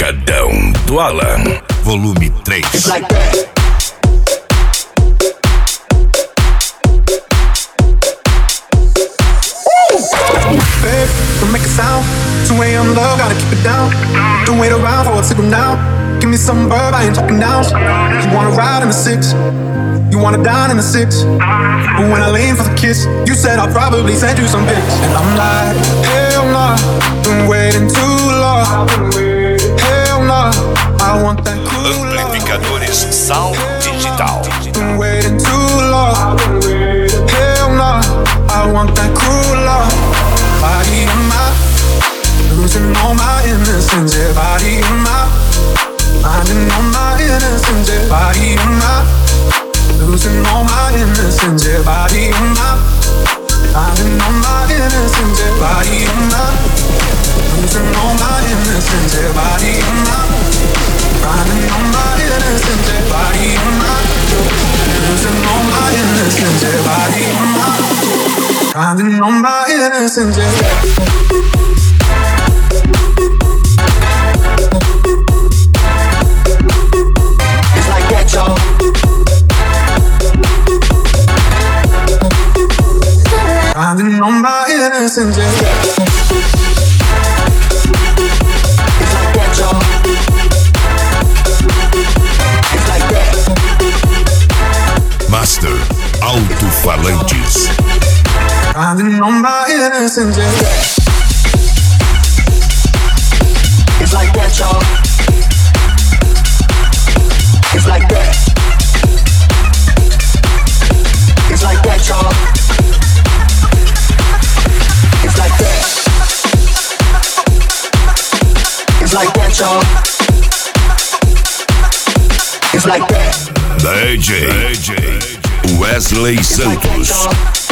Pancadão do Alan, volume 3. Babe, don't make a sound. 2 a.m. love, gotta keep it down. Don't wait around for a signal now. Give me some verb, I ain't talking down. You wanna ride in the 6, you wanna dine in the 6. But when I lean for the kiss, you said I'll probably send you some pics. And I'm like, hell nah, been waiting too long. Hell nah, I want that cool love. Amplificadores Sound Digital. Been waiting too long. Hell nah, I want that cool love. Body on my, losing all my innocence. Yeah, body on my, finding all my innocence. Yeah, body on my, losing all my innocence. Yeah, body on my, finding all my innocence. Yeah, body on my, losing all my innocence. Yeah, body on my, finding all my innocence. Yeah, body on my, losing all my innocence. Yeah, body on my, finding all my innocence. Yeah. Finding all my innocence, yeah. It's like that, y'all. It's like that. Master Alto-Falantes. Finding all my innocence, yeah. It's like that, y'all. It's like that. It's like that, y'all. It's like that. It's like that, y'all. It's like that. DJ Wesley Santos.